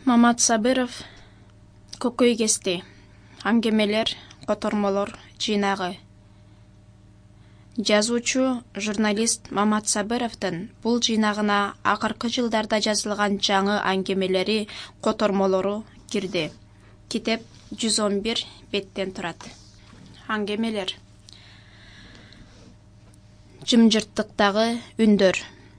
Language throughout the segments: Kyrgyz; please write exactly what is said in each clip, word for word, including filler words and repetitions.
Мамат Сабыров, Көкөй кести. Аңгемелер, котормолор жыйнагы. Жазуучу, журналист Мамат Сабыровдун бул жыйнагына акыркы жылдарда жазылган жаңы аңгемелери, котормолору кирди. Китеп жүз он бир беттен турат. Аңгемелер. Жымжырттыктагы үндөр.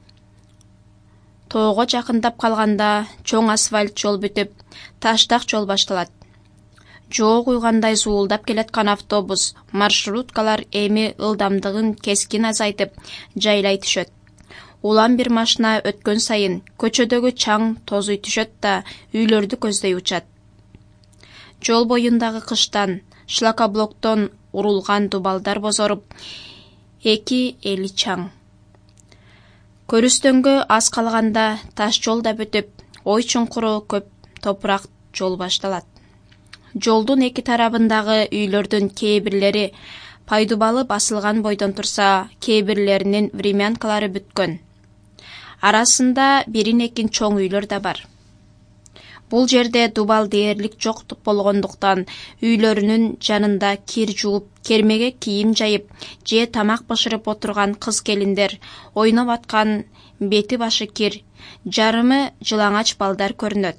Тоого жакындап калганда чоң асфальт жол бүтүп, таштак жол башталат. Жоо куйгандай зуулдап келаткан автобус, маршруткалар эми ылдамдыгын кескин азайтып, жайлай түшөт. Улам бир машина өткөн сайын көчөдөгү чаң тозуй түшөт да үйлөрдү көздөй учат. Жол боюндагы кыштан, шлакоблоктон урулган дубалдар бозоруп, эки эли чаң. Көрүстөнгө аз калганда таш жол да бүтүп, ой чуңкуру көп топурак жол башталат. Жолдун эки тарабындагы үйлөрдүн кээ бирлери пайдубалы басылган бойдон турса, кээ бирлеринин времянкалары бүткөн. Арасында бирин экин чоң үйлөр да бар. Бул жерде дубал дээрлик жок болгондуктан үйлөрүнүн жанында кир жууп, кермеге кийим жайып, же тамак бышырып отурган кыз-келиндер, ойноп аткан бети башы кир, жарымы жылаңач балдар көрүнөт.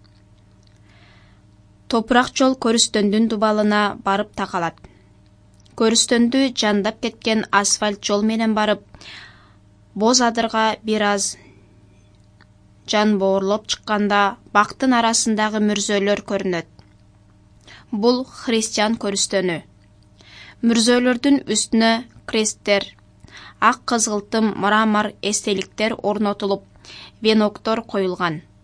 Топурак жол көрүстөндүн дубалына барып такалат. Көрүстөндү жандап кеткен асфальт жол менен барып, боз адырга бир аз жан боорлоп чыкканда бактын арасындагы мүрзөлөр көрүнөт. Бул христиан көрүстөнү. Мүрзөлөрдүн үстүнө кресттер, ак кызгылтым мрамор эстеликтер орнотулуп, веноктор коюлган.